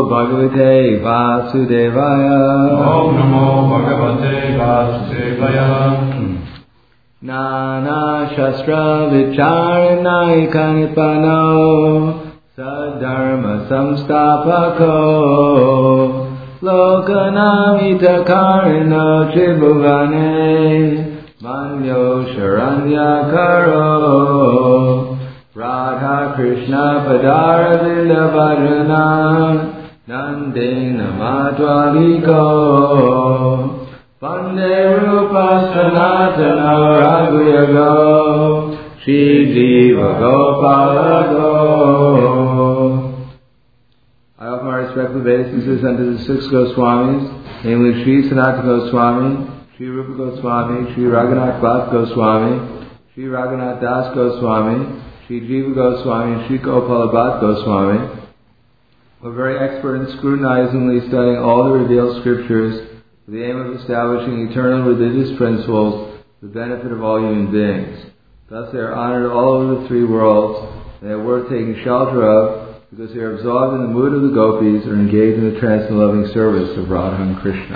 Bhagavate Vasudevaya. Om Namo Bhagavate Vasudevaya. Nana Shastra Vicharanayika Nipano Sadharma Samstapako Lokanamita Karino Tribhuvane Manyo Sharanyakaro Radha Krishna Padara Vinda Bhadrana Nandina Madhvaviko Vande Rupa Sanatana Raghuyago Shri Jiva Gopalago. I offer my respectful obeisances unto the six Goswamis, namely Shri Sanatana Goswami, Shri Rupa Goswami, Shri Raghunath Bhatt Goswami, Shri Raghunath Das Goswami, Shri Jiva Goswami, and Shri Gopala Bhatt Goswami. We're very expert in scrutinizingly studying all the revealed scriptures with the aim of establishing eternal religious principles for the benefit of all human beings. Thus they are honored all over the three worlds, and they are worth taking shelter of, because they are absorbed in the mood of the gopis or engaged in the trance and loving service of Radha and Krishna.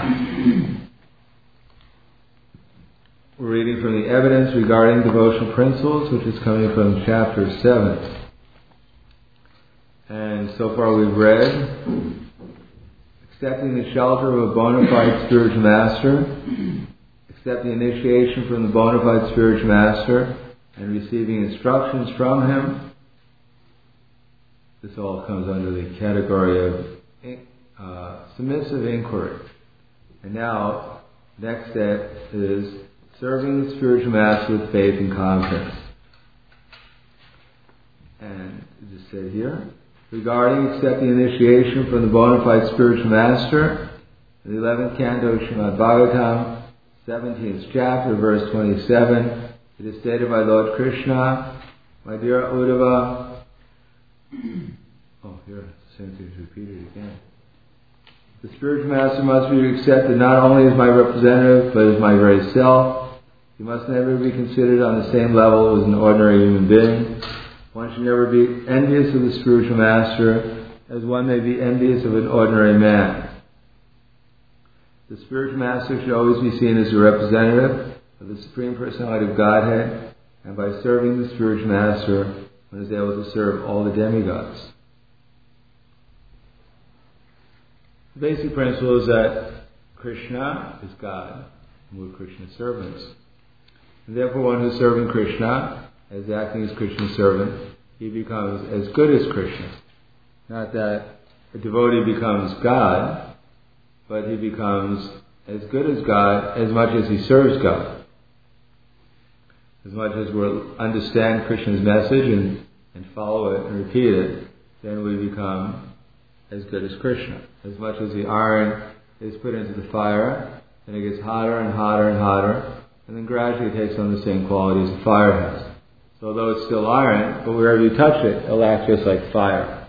We're reading from the evidence regarding devotional principles, which is coming from chapter 7. And so far we've read, accepting the shelter of a bona fide spiritual master, accepting initiation from the bona fide spiritual master, and receiving instructions from him. This all comes under the category of submissive inquiry. And now, next step is serving the spiritual master with faith and confidence. And it just said here, regarding accepting initiation from the bona fide spiritual master, in the 11th canto of Srimad Bhagavatam, 17th chapter, verse 27, it is stated by Lord Krishna, my dear Uddhava, oh, here, the same thing is repeated again. The spiritual master must be accepted not only as my representative, but as my very self. He must never be considered on the same level as an ordinary human being. One should never be envious of the spiritual master, as one may be envious of an ordinary man. The spiritual master should always be seen as a representative of the Supreme Personality of Godhead, and by serving the spiritual master, one is able to serve all the demigods. The basic principle is that Krishna is God, and we're Krishna's servants. And therefore one who is serving Krishna, as acting as Krishna's servant, he becomes as good as Krishna. Not that a devotee becomes God, but he becomes as good as God as much as he serves God. As much as we'll understand Krishna's message and follow it and repeat it, then we become as good as Krishna. As much as the iron is put into the fire, then it gets hotter and hotter and hotter, and then gradually it takes on the same quality as the fire has. So although it's still iron, but wherever you touch it, it'll act just like fire.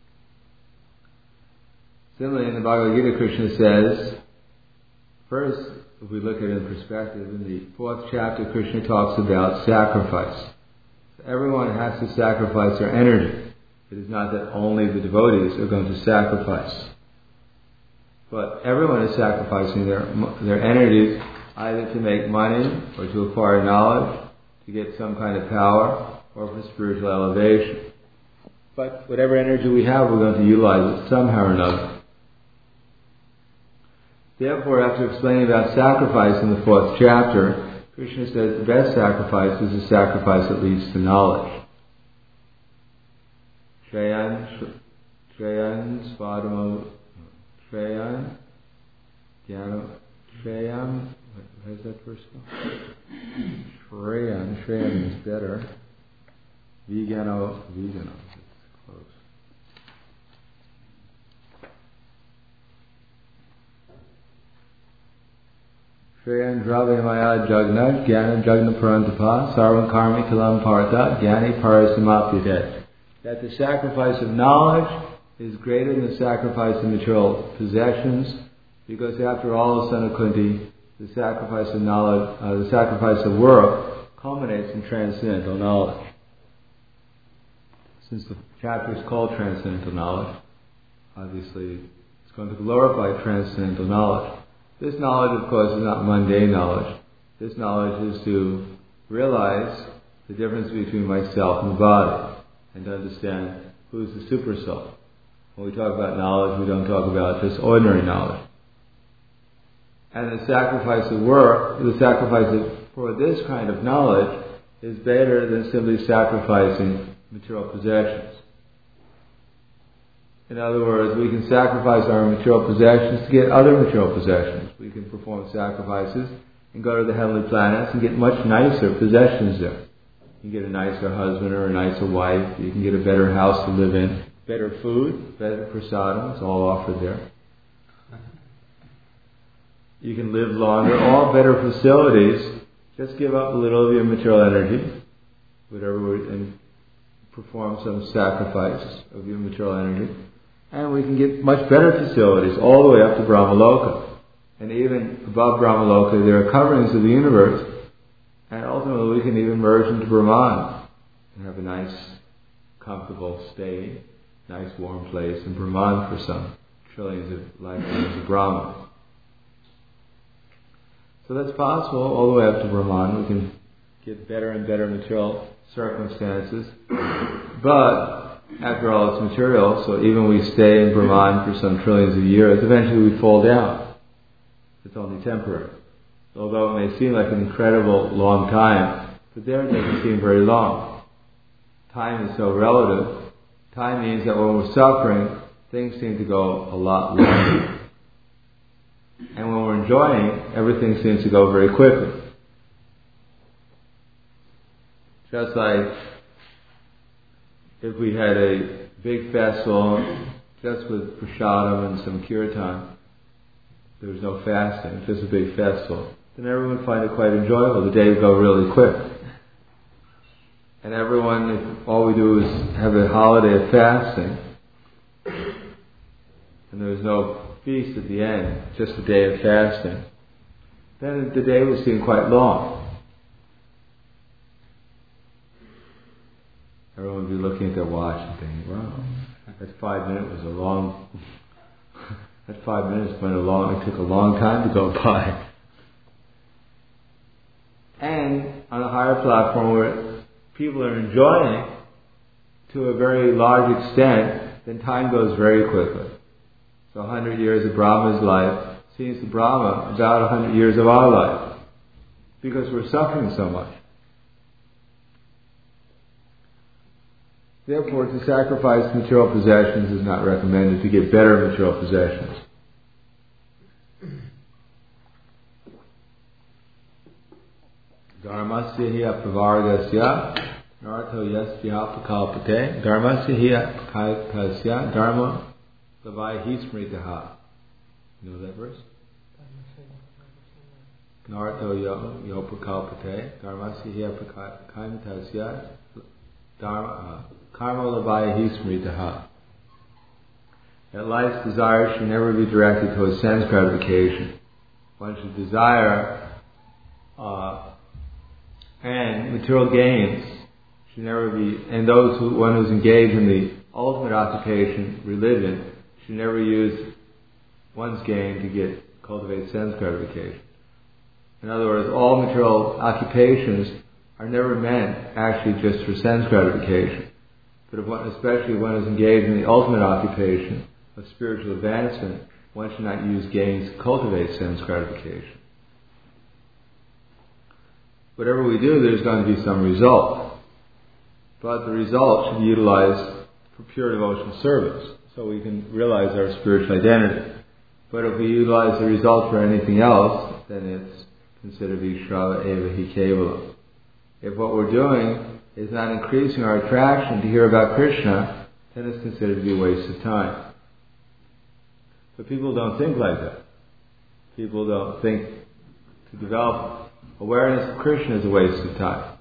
Similarly, in the Bhagavad Gita, Krishna says, first, if we look at it in perspective, in the 4th chapter, Krishna talks about sacrifice. So everyone has to sacrifice their energy. It is not that only the devotees are going to sacrifice. But everyone is sacrificing their energy either to make money or to acquire knowledge, to get some kind of power, or for spiritual elevation. But whatever energy we have, we're going to utilize it somehow or another. Therefore, after explaining about sacrifice in the 4th chapter, Krishna says the best sacrifice is a sacrifice that leads to knowledge. Shreyan Svadamo Shreyan Jnana Shreyam. How's that first go? Shreyan is better. Vigano. Close. Shreyan Dravimaya Jagna Jnana Jagna Parantapa Sarvam Karmi Kalam Partha Jnani Parasamapyate. That the sacrifice of knowledge is greater than the sacrifice of material possessions, because after all, son of Kunti, the sacrifice of knowledge, the sacrifice of work, culminates in transcendental knowledge. Since the chapter is called Transcendental Knowledge, obviously it's going to glorify transcendental knowledge. This knowledge, of course, is not mundane knowledge. This knowledge is to realize the difference between myself and the body, and to understand who's the super soul. When we talk about knowledge, we don't talk about just ordinary knowledge. And the sacrifice for this kind of knowledge is better than simply sacrificing material possessions. In other words, we can sacrifice our material possessions to get other material possessions. We can perform sacrifices and go to the heavenly planets and get much nicer possessions there. You can get a nicer husband or a nicer wife. You can get a better house to live in, better food, better prasadam. It's all offered there. You can live longer, all better facilities. Just give up a little of your material energy, and perform some sacrifice of your material energy. And we can get much better facilities all the way up to Brahmaloka. And even above Brahmaloka, there are coverings of the universe. And ultimately, we can even merge into Brahman and have a nice, comfortable stay, nice, warm place in Brahman for some trillions of lifetimes of Brahma. So that's possible all the way up to Brahman. We can get better and better material circumstances. But after all, it's material, so even we stay in Brahman for some trillions of years, eventually we fall down. It's only temporary. Although it may seem like an incredible long time, but there it doesn't seem very long. Time is so relative. Time means that when we're suffering, things seem to go a lot longer. And when we're enjoying, everything seems to go very quickly. Just like if we had a big festival just with prasadam and some kirtan, there was no fasting, just a big festival, then everyone would find it quite enjoyable. The day would go really quick. And everyone, if all we do is have a holiday of fasting, and there was no feast at the end, just a day of fasting, then the day would seem quite long. Everyone would be looking at their watch and thinking, wow, that 5 minutes was a long, that 5 minutes it took a long time to go by. And on a higher platform where people are enjoying to a very large extent, then time goes very quickly. So 100 years of Brahma's life seems to Brahma about 100 years of our life, because we're suffering so much. Therefore, to sacrifice material possessions is not recommended to get better material possessions. Dharmasya hi apravargasya narto yasya pakalpate dharmasya hi apakasya dharma lavai hi smritaha. You know that verse? Narto yo pakalpate dharmasya hi apakasya dharma karma lavai hi smritaha. That life's desire should never be directed towards sense gratification. One should desire and material gains should never be, and one who's engaged in the ultimate occupation, religion, should never use one's gain to cultivate sense gratification. In other words, all material occupations are never meant actually just for sense gratification. But especially when one is engaged in the ultimate occupation of spiritual advancement, one should not use gains to cultivate sense gratification. Whatever we do, there's going to be some result. But the result should be utilized for pure devotional service, so we can realize our spiritual identity. But if we utilize the result for anything else, then it's considered Vishrava Eva Hi Kevalam. If what we're doing is not increasing our attraction to hear about Krishna, then it's considered to be a waste of time. But people don't think like that. People don't think to develop awareness of Krishna is a waste of time.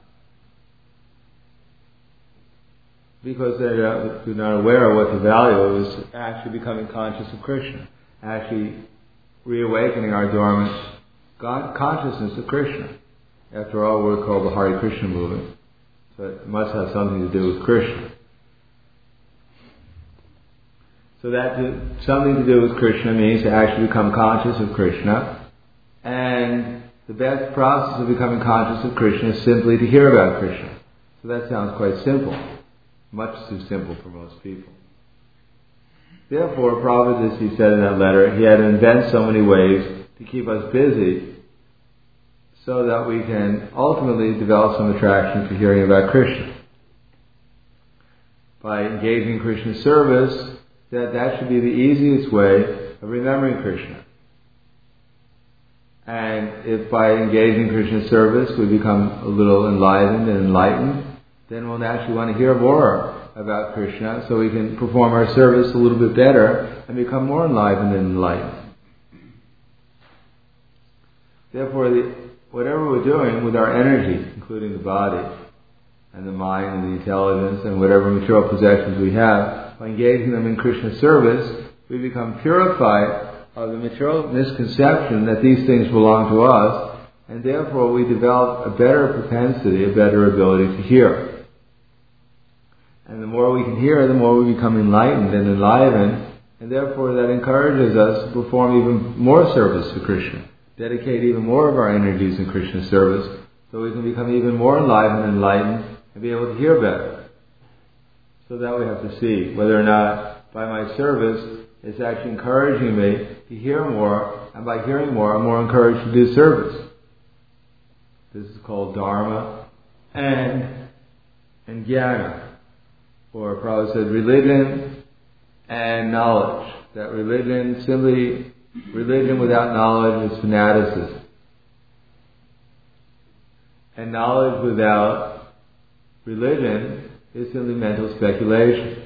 Because they're not aware of what the value is actually becoming conscious of Krishna. Actually reawakening our dormant consciousness of Krishna. After all, we're called the Hare Krishna movement. So it must have something to do with Krishna. So that something to do with Krishna means to actually become conscious of Krishna. And the best process of becoming conscious of Krishna is simply to hear about Krishna. So that sounds quite simple. Much too simple for most people. Therefore, Prabhupada, as he said in that letter, he had to invent so many ways to keep us busy so that we can ultimately develop some attraction for hearing about Krishna. By engaging in Krishna's service, that should be the easiest way of remembering Krishna. And if by engaging in Krishna's service we become a little enlivened and enlightened, then we'll naturally want to hear more about Krishna so we can perform our service a little bit better and become more enlivened and enlightened. Therefore, whatever we're doing with our energy, including the body and the mind and the intelligence and whatever material possessions we have, by engaging them in Krishna's service, we become purified of the material misconception that these things belong to us, and therefore we develop a better propensity, a better ability to hear. And the more we can hear, the more we become enlightened and enlivened, and therefore that encourages us to perform even more service to Krishna, dedicate even more of our energies in Krishna's service, so we can become even more enlivened and enlightened and be able to hear better. So that we have to see whether or not by my service it's actually encouraging me to hear more, and by hearing more I'm more encouraged to do service. This is called Dharma and Jnana. Or Prabhupada said religion and knowledge. That religion without knowledge is fanaticism. And knowledge without religion is simply mental speculation.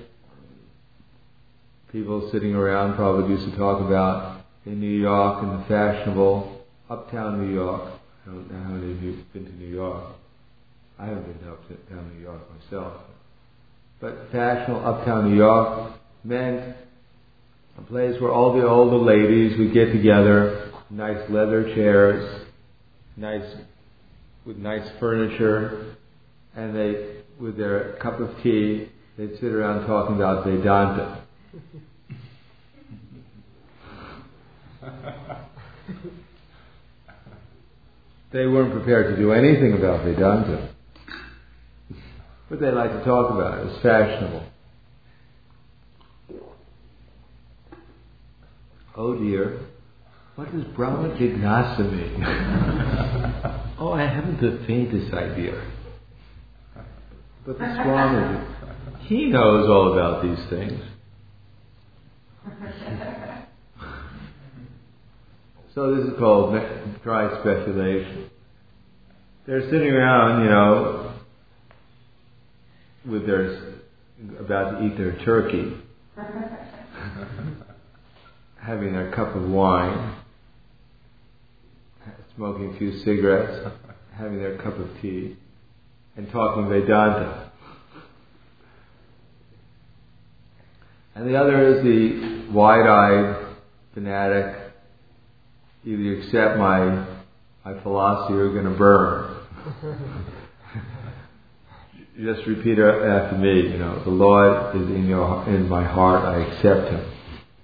People sitting around, Prabhupada used to talk about in New York, in the fashionable uptown New York. I don't know how many of you have been to New York. I haven't been to uptown New York myself. But fashionable uptown New York meant a place where all the older ladies would get together, nice leather chairs, with nice furniture, and they, with their cup of tea, they'd sit around talking about Vedanta. They weren't prepared to do anything about Vedanta, but they liked to talk about it. It was fashionable. Oh dear, what does Brahma Jignasa mean? Oh, I haven't the faintest idea. But the Swami, he knows all about these things. So this is called dry speculation. They're sitting around, with about to eat their turkey, having their cup of wine, smoking a few cigarettes, having their cup of tea, and talking Vedanta. And the other is the wide-eyed fanatic. Either you accept my philosophy or you're going to burn. Just repeat it after me. The Lord is in my heart. I accept Him.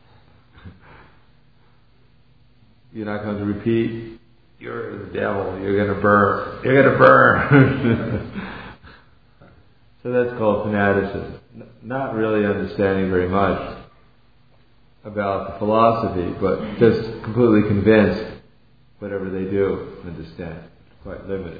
You're not going to repeat, you're the devil. You're going to burn. You're going to burn. So that's called fanaticism. Not really understanding very much about the philosophy, but just completely convinced whatever they do understand. It's quite limited.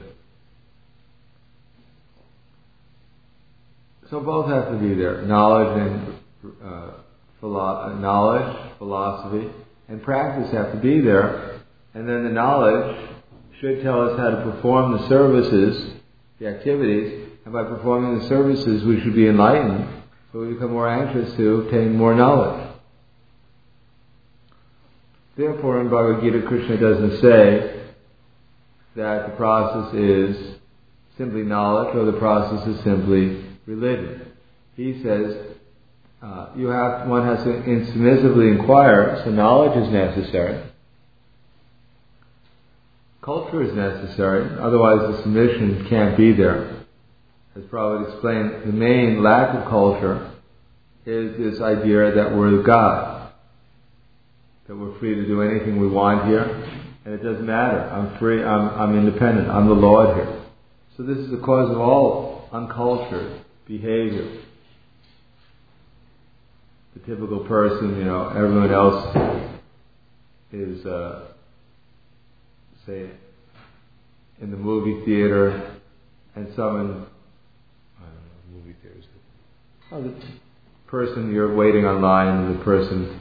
So both have to be there. Knowledge and philosophy, and practice have to be there. And then the knowledge should tell us how to perform the services, the activities, and by performing the services we should be enlightened, so we become more anxious to obtain more knowledge. Therefore, in Bhagavad Gita, Krishna doesn't say that the process is simply knowledge or the process is simply religion. He says one has to insubmissively inquire, so knowledge is necessary. Culture is necessary, otherwise the submission can't be there. As Prabhupada explained, the main lack of culture is this idea that we're God, that we're free to do anything we want here, and it doesn't matter. I'm free. I'm independent. I'm the Lord here. So this is the cause of all uncultured behavior. The typical person, everyone else is, say, in the movie theater, and someone, I don't know, movie theaters. The person you're waiting online, and the person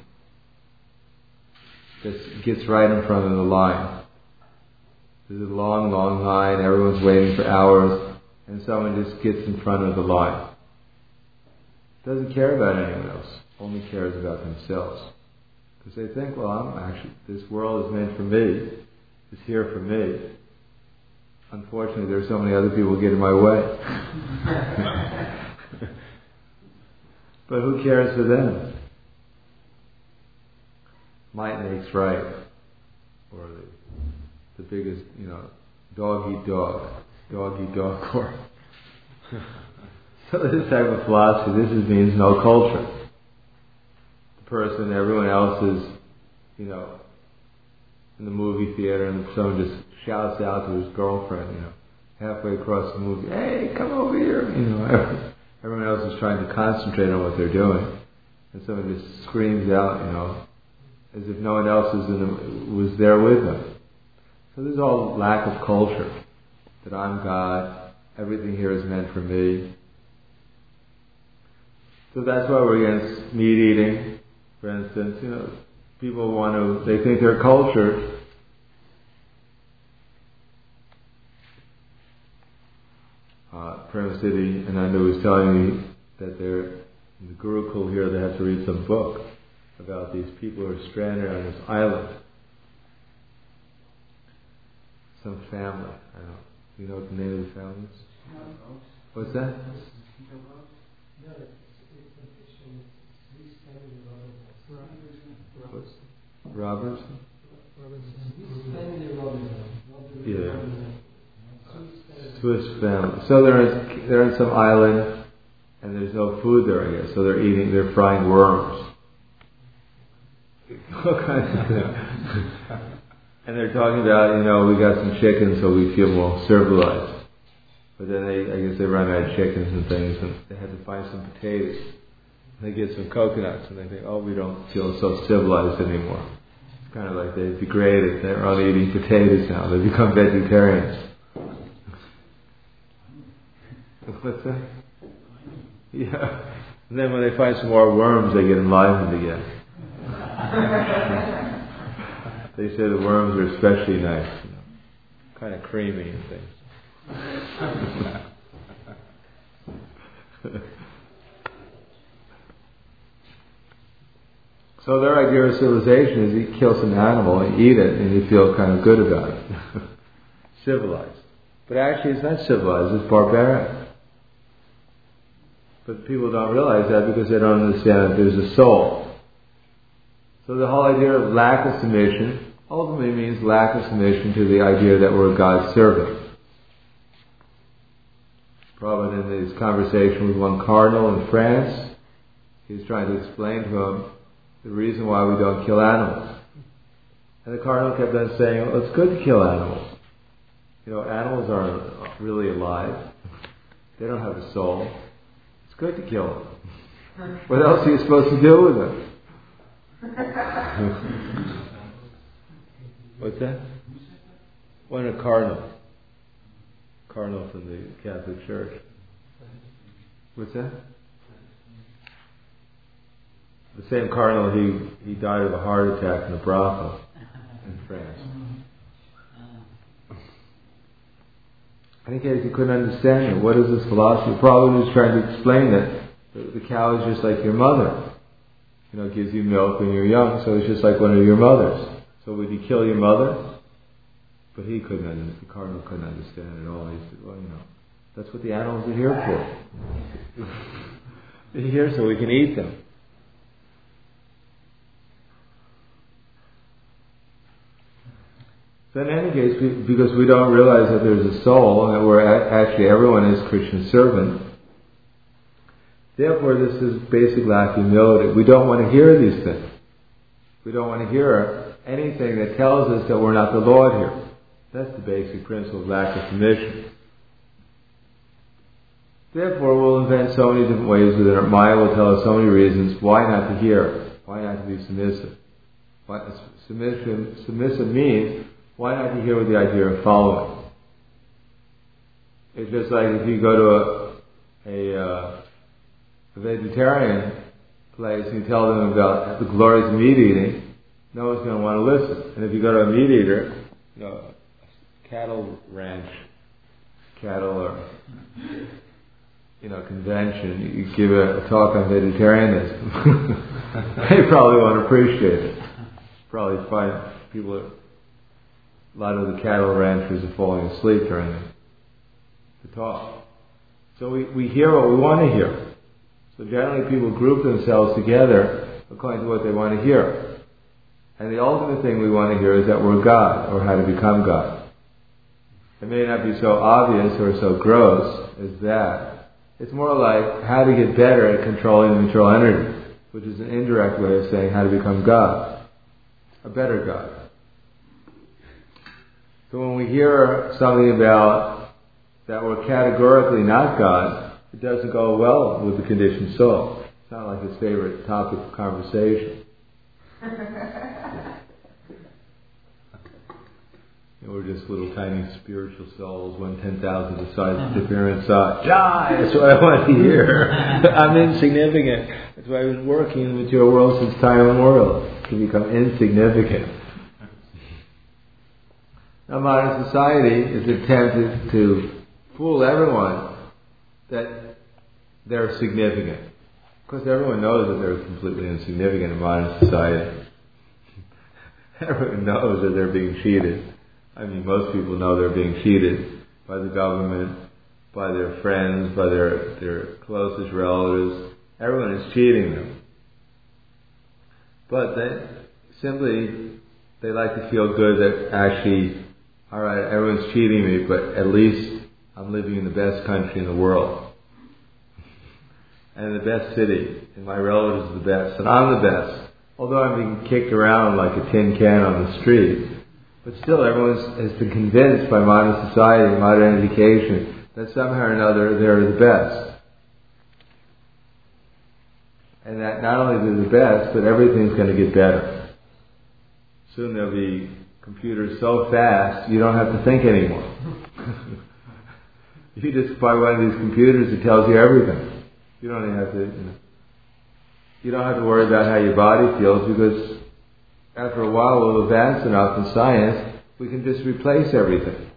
just gets right in front of the line. There's a long, long line, everyone's waiting for hours, and someone just gets in front of the line. Doesn't care about anyone else, only cares about themselves. Because they think, well, this world is meant for me, it's here for me. Unfortunately, there's so many other people who get in my way. But who cares for them? Might makes right. Or the biggest, dog eat dog. Dog eat dog court. So this type of philosophy, this means no culture. The person, everyone else is, in the movie theater, and someone just shouts out to his girlfriend, halfway across the movie, hey, come over here. Everyone else is trying to concentrate on what they're doing, and someone just screams out, as if no one else was there with them. So there's all lack of culture. That I'm God, everything here is meant for me. So that's why we're against meat eating, for instance. People they think they're cultured. Prem City, Ananda was telling me that in the Gurukul here, they have to read some book about these people who are stranded on this island. Some family, I don't know. Do you know what the name of the family is? What's that? Robertson? Yeah. Swiss family. So they're in some island, and there's no food there, I guess. So they're frying worms. All kinds of things. And they're talking about, we got some chickens, so we feel more civilized. But then I guess they run out of chickens and things, and they had to find some potatoes. They get some coconuts, and they think, we don't feel so civilized anymore. It's kind of like they've degraded. They're only eating potatoes now. They become vegetarians. What's that? Yeah. And then when they find some more worms, they get enlivened again. They say the worms are especially nice, kind of creamy and things. So their idea of civilization is you kill some animal and eat it, and you feel kind of good about it. Civilized. But actually it's not civilized, it's barbaric. But people don't realize that because they don't understand that there's a soul. So the whole idea of lack of submission ultimately means lack of submission to the idea that we're God's servant. Probably in his conversation with one cardinal in France, he was trying to explain to him the reason why we don't kill animals. And the cardinal kept on saying, it's good to kill animals. Animals aren't really alive. They don't have a soul. It's good to kill them. What else are you supposed to do with them? What's that? One a cardinal from the Catholic Church. What's that? The same cardinal, he died of a heart attack in a brothel in France. I think he couldn't understand it. What is this philosophy? Probably was trying to explain that the cow is just like your mother. It gives you milk when you're young, so it's just like one of your mothers. So would you kill your mother? But the cardinal couldn't understand it at all. He said, that's what the animals are here for. They're here so we can eat them. So in any case, because we don't realize that there's a soul, and that we're actually, everyone is Krishna's servant, Therefore, this is basic lack of humility. We don't want to hear these things. We don't want to hear anything that tells us that we're not the Lord here. That's the basic principle of lack of submission. Therefore, we'll invent so many different ways within our mind. Will tell us so many reasons why not to hear, why not to be submissive. Submissive means why not to hear with the idea of following. It's just like if you go to a vegetarian place and you tell them about the glories of meat eating, no one's going to want to listen. And if you go to a meat eater, cattle ranch, or convention, you give a talk on vegetarianism, they probably won't appreciate it. Probably find a lot of the cattle ranchers are falling asleep during the talk. So we hear what we want to hear. So generally people group themselves together according to what they want to hear. And the ultimate thing we want to hear is that we're God, or how to become God. It may not be so obvious or so gross as that. It's more like how to get better at controlling the material energy, which is an indirect way of saying how to become God, a better God. So when we hear something about that we're categorically not God, it doesn't go well with the conditioned soul. It's not like his favorite topic of conversation. We're just little tiny spiritual souls, 1/10,000 the size of Different inside. Die! That's what I want to hear. I'm insignificant. That's why I've been working in the material world since time immemorial, to become insignificant. Now modern society is attempted to fool everyone that they're significant. Of course everyone knows that they're completely insignificant in modern society. Everyone knows that they're being cheated. I mean, most people know they're being cheated by the government, by their friends, by their closest relatives. Everyone is cheating them. But they like to feel good that actually, alright, everyone's cheating me, but at least I'm living in the best country in the world. And in the best city, and my relatives are the best, and I'm the best. Although I'm being kicked around like a tin can on the street, but still everyone has been convinced by modern society and modern education that somehow or another they're the best. And that not only they're the best, but everything's going to get better. Soon there'll be computers so fast you don't have to think anymore. You just buy one of these computers that tells you everything. You don't even have to, you don't have to worry about how your body feels, because after a while we'll advance enough in science, we can just replace everything.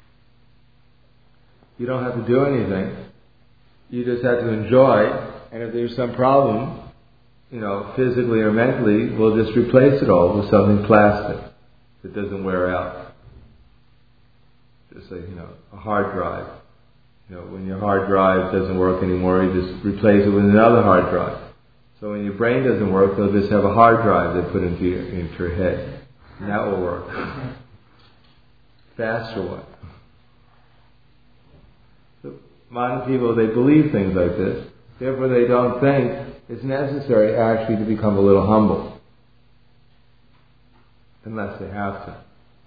You don't have to do anything. You just have to enjoy, and if there's some problem, physically or mentally, we'll just replace it all with something plastic that doesn't wear out. Just like, a hard drive. When your hard drive doesn't work anymore, you just replace it with another hard drive. So when your brain doesn't work, they'll just have a hard drive they put into your head. And that will work. Faster one. So modern people, they believe things like this. Therefore they don't think it's necessary actually to become a little humble. Unless they have to.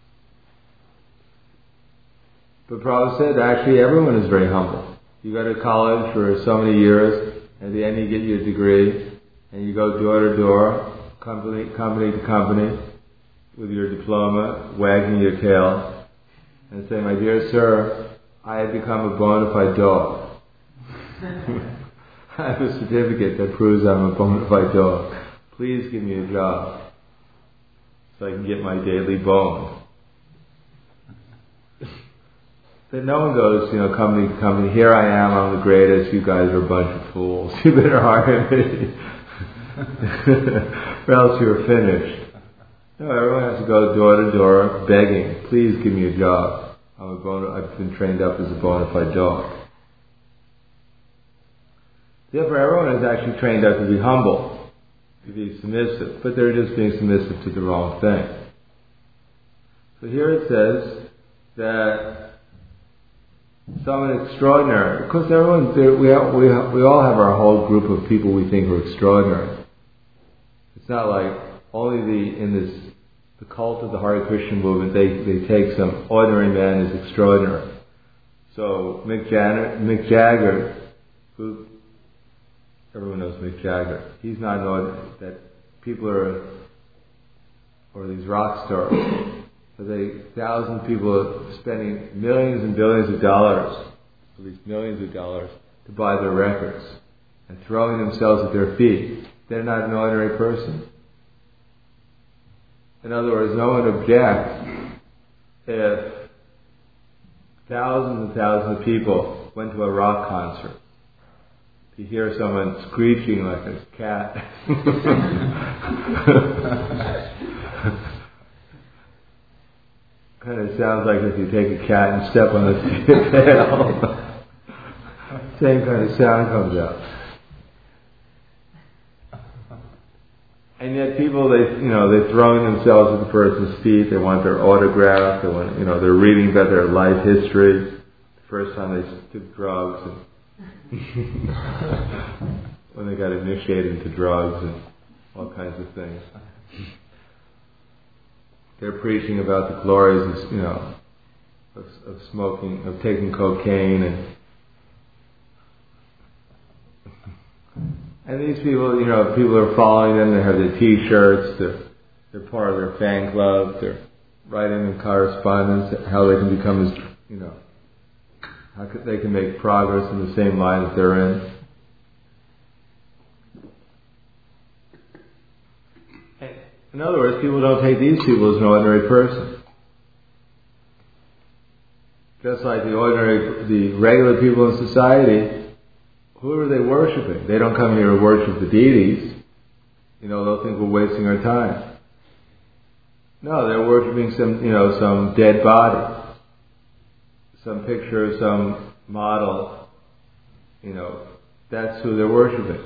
But Prabhupada said actually everyone is very humble. You go to college for so many years, at the end you get your degree, and you go door to door, company to company, with your diploma, wagging your tail, and say, "My dear sir, I have become a bona fide dog. I have a certificate that proves I'm a bona fide dog. Please give me a job, so I can get my daily bone." Then no one goes, company to company, "Here I am, I'm the greatest, you guys are a bunch of fools. You better hire me." Or else you're finished. No, everyone has to go door to door begging, "Please give me a job. I've been trained up as a bona fide dog." Therefore everyone is actually trained up to be humble, to be submissive, but they're just being submissive to the wrong thing. So here it says that someone extraordinary. Of course, everyone's there. We all have our whole group of people we think are extraordinary. It's not like only the cult of the Hare Krishna movement. They take some ordinary man as extraordinary. So Mick Jagger, who everyone knows Mick Jagger. He's not an ordinary. That people are, or these rock stars. Thousands of people are spending millions and billions of dollars, at least millions of dollars, to buy their records and throwing themselves at their feet. They're not an ordinary person. In other words, no one objects if thousands and thousands of people went to a rock concert. You hear someone screeching like a cat. Kind of sounds like if you take a cat and step on its tail. Same kind of sound comes out. And yet people, they're throwing themselves at the person's feet. They want their autograph. They want, they're reading about their life history. The first time they took drugs, and when they got initiated into drugs and all kinds of things. They're preaching about the glories of smoking, of taking cocaine, and these people, people are following them. They have their T-shirts. They're part of their fan club. They're writing in correspondence how they can become as, how they can make progress in the same line that they're in. In other words, people don't take these people as an ordinary person. Just like the regular people in society, who are they worshipping? They don't come here to worship the deities. They'll think we're wasting our time. No, they're worshipping some dead body, some picture, some model. That's who they're worshipping.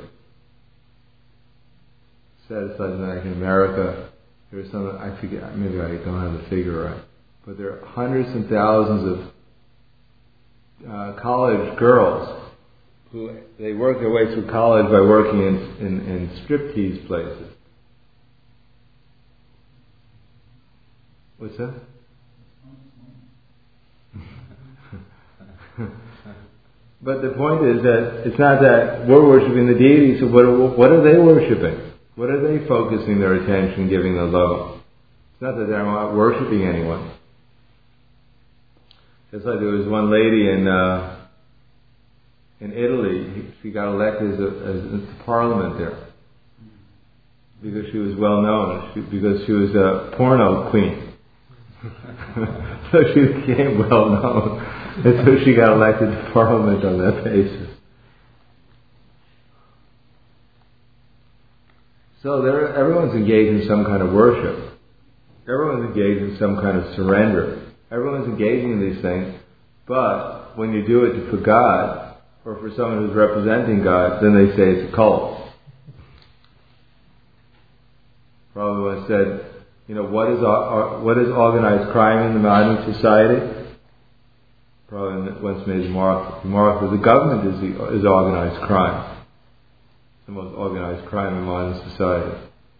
Said something like in America, there's some, I forget, maybe I don't have the figure right, but there are hundreds and thousands of college girls who they work their way through college by working in striptease places. What's that? But the point is that it's not that we're worshipping the deities, so what are they worshipping? What are they focusing their attention, giving their love? It's not that they're not worshipping anyone. Just like there was one lady in Italy, she got elected as parliament there because she was well known, because she was a porno queen. So she became well known, and so she got elected to parliament on that basis. So everyone's engaged in some kind of worship. Everyone's engaged in some kind of surrender. Everyone's engaging in these things, but when you do it for God, or for someone who's representing God, then they say it's a cult. Probably once said, what is organized crime in the modern society? Probably once made the remark that the government is organized crime. The most organized crime in modern society.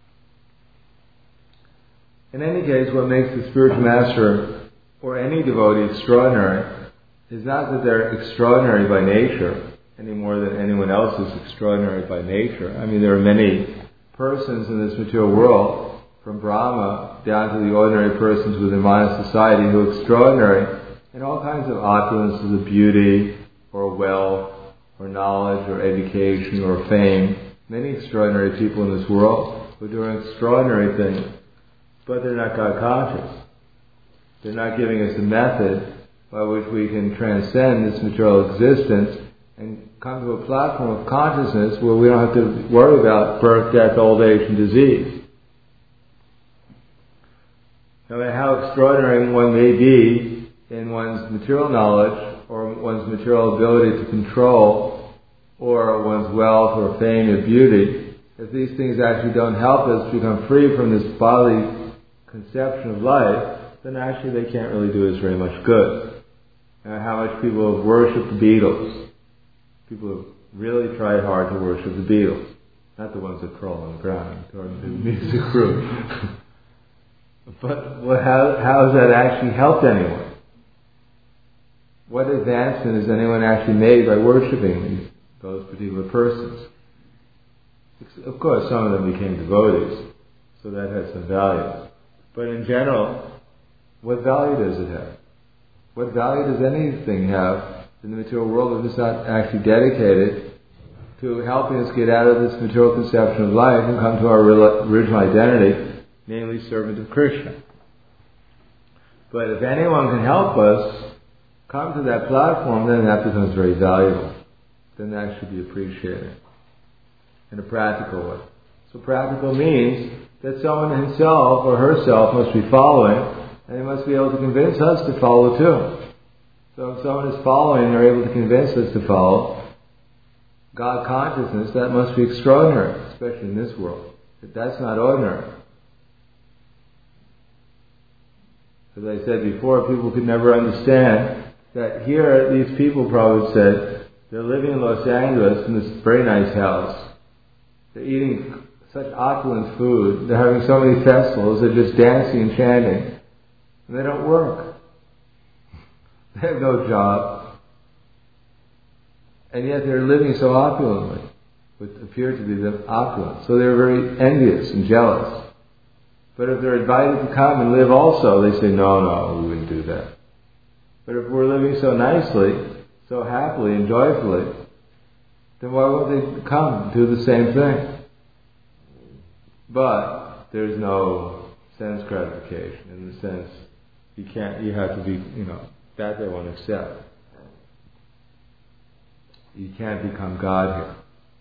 In any case, what makes the spiritual master or any devotee extraordinary is not that they're extraordinary by nature any more than anyone else is extraordinary by nature. I mean, there are many persons in this material world, from Brahma down to the ordinary persons within modern society, who are extraordinary in all kinds of opulences of beauty or wealth or knowledge or education or fame. Many extraordinary people in this world who are doing extraordinary things, but they're not God conscious. They're not giving us a method by which we can transcend this material existence and come to a platform of consciousness where we don't have to worry about birth, death, old age, and disease. No matter how extraordinary one may be in one's material knowledge or one's material ability to control or one's wealth or fame or beauty, if these things actually don't help us become free from this bodily conception of life, then actually they can't really do us very much good. how much people have worshipped the Beatles. People have really tried hard to worship the Beatles. Not the ones that crawl on the ground, according to the music group. But how has that actually helped anyone? What advancement has anyone actually made by worshipping those particular persons? Of course, some of them became devotees, so that has some value. But in general, what value does it have? What value does anything have in the material world if it's not actually dedicated to helping us get out of this material conception of life and come to our original identity, namely servant of Krishna? But if anyone can help us come to that platform, then that becomes very valuable. Then that should be appreciated in a practical way. So practical means that someone himself or herself must be following, and they must be able to convince us to follow too. So if someone is following or able to convince us to follow God consciousness, that must be extraordinary, especially in this world. But that's not ordinary. As I said before, people could never understand that here these people probably said they're living in Los Angeles in this very nice house. They're eating such opulent food. They're having so many festivals. They're just dancing and chanting. And they don't work. They have no job. And yet they're living so opulently, what appeared to be the opulence. So they're very envious and jealous. But if they're invited to come and live also, they say, no, we wouldn't do that. But if we're living so nicely, so happily and joyfully, then why won't they come and do the same thing? But there's no sense gratification in the sense you have to be, that they won't accept. You can't become God here.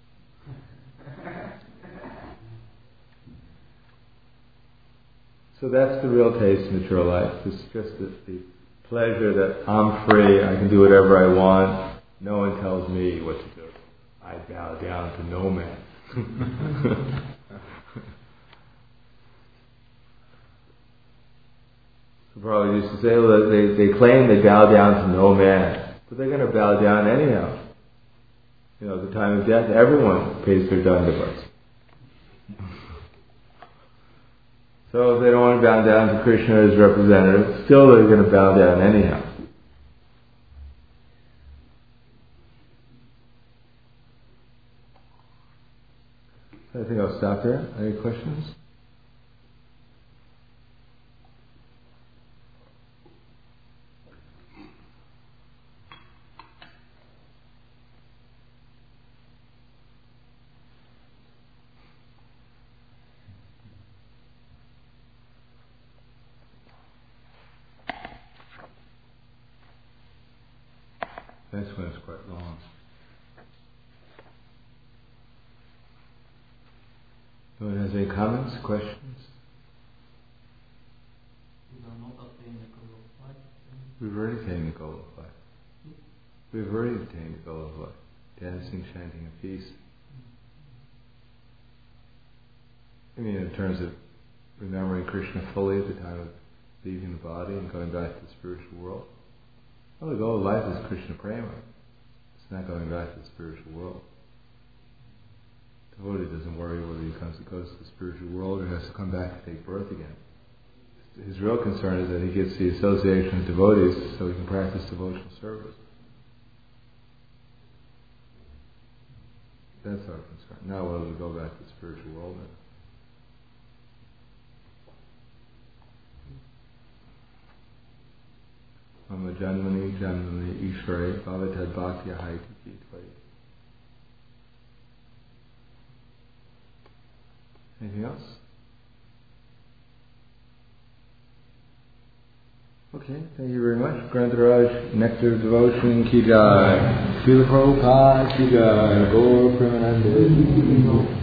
So that's the real taste of material life. It's just the pleasure that I'm free, I can do whatever I want, no one tells me what to do. I bow down to no man. So probably used to say, well, they claim they bow down to no man, but they're going to bow down anyhow. At the time of death, everyone pays their dandavats. So if they don't want to bow down to Krishna as representative, still they're going to bow down anyhow. I think I'll stop there. Any questions? This one is quite long. Anyone has any comments, questions? We've already attained the goal of life. We've already attained the goal of life. Dancing, chanting, and feasting. In terms of remembering Krishna fully at the time of leaving the body and going back to the spiritual world. Well, the goal of life is Krishna Prema. It's not going back to the spiritual world. The devotee doesn't worry whether he goes to the spiritual world or has to come back and take birth again. His real concern is that he gets the association of devotees so he can practice devotional service. That's our concern. Not whether we go back to the spiritual world now. Mama Janmani Ishvare Bhavatad Bhakya Haiti Kitvari. Anything else? Okay, thank you very much. Grantaraj, Nectar of Devotion, Ki Jai. Srila Prabhupada, Ki Jai. Gaur Premanande.